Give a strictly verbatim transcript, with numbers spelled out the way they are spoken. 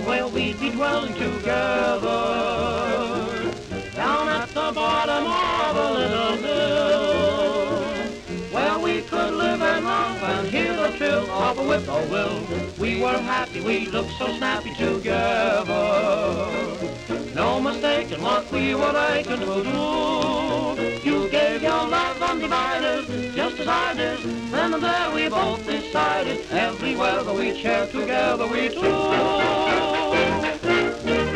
where we'd be dwelling together. Down at the bottom of a little hill, where we could live and love and hear the trill of a whip-poor-will. We were happy, we looked so snappy together. No mistake in what we were aching to do. You gave your love undivided, just as I did. Then and there we both decided, everywhere that we shared together we do.